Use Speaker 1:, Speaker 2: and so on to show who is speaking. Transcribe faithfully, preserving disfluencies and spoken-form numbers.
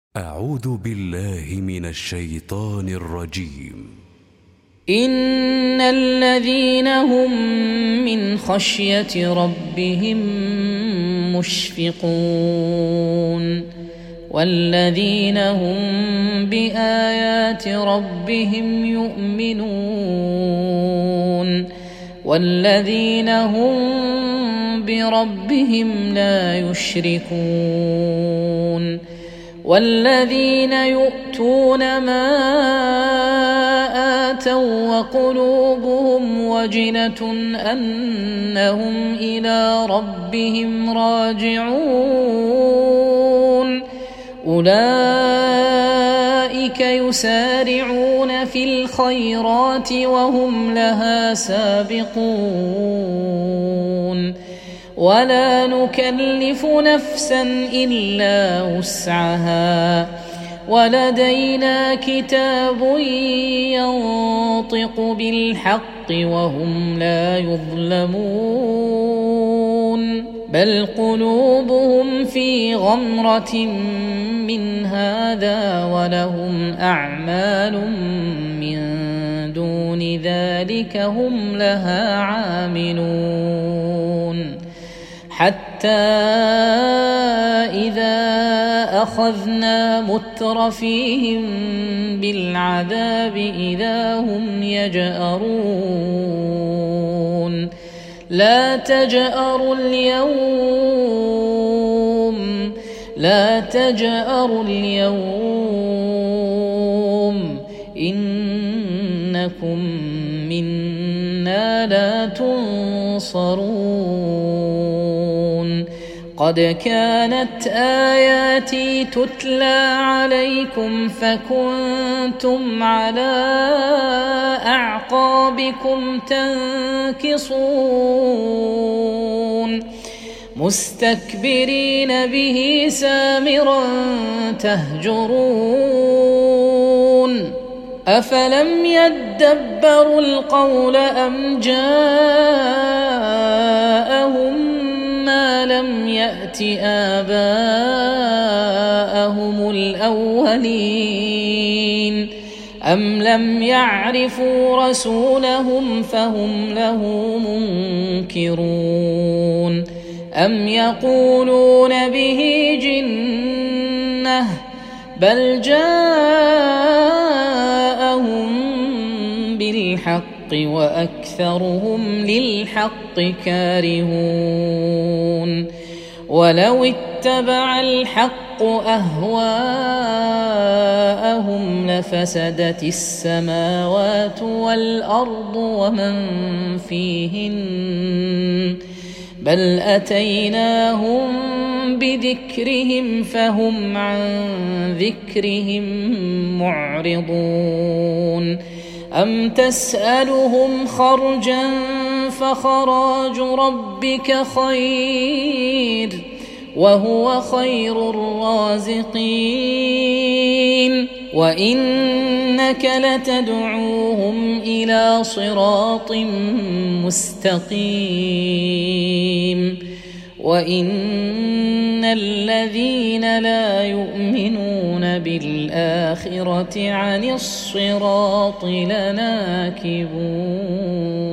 Speaker 1: أعوذ بالله من الشيطان الرجيم.
Speaker 2: إن الذين هم من خشية ربهم مشفقون والذين هم بآيات ربهم يؤمنون والذين هم بربهم لا يشركون والذين يؤتون ما آتوا وقلوبهم وجلة أنهم إلى ربهم راجعون أولئك يسارعون في الخيرات وهم لها سابقون ولا نكلف نفسا إلا وسعها ولدينا كتاب ينطق بالحق وهم لا يظلمون بل قلوبهم في غمرة من هذا ولهم أعمال من دون ذلك هم لها عاملون حتى إذا أخذنا مترفيهم بالعذاب إذا هم يجأرون لا تجأروا اليوم لا تجأروا اليوم إنكم منا لا تنصرون قد كانت آياتي تتلى عليكم فكنتم على أعقابكم تنكصون مستكبرين به سامرا تهجرون أفلم يدبروا القول أم جاءهم ما لم يأت آباءهم الأولين أم لم يعرفوا رسولهم فهم له منكرون أم يقولون به جنة بل جاءهم بالحق وأكثرهم للحق كارهون ولو اتبع الحق أهواءهم لفسدت السماوات والأرض ومن فيهن بل أتيناهم بذكرهم فهم عن ذكرهم معرضون أم تسألهم خرجا فخراج ربك خير وهو خير الرازقين وإنك لتدعوهم إلى صراط مستقيم وإن الذين لا يؤمنون بالآخرة عن الصراط لناكبون.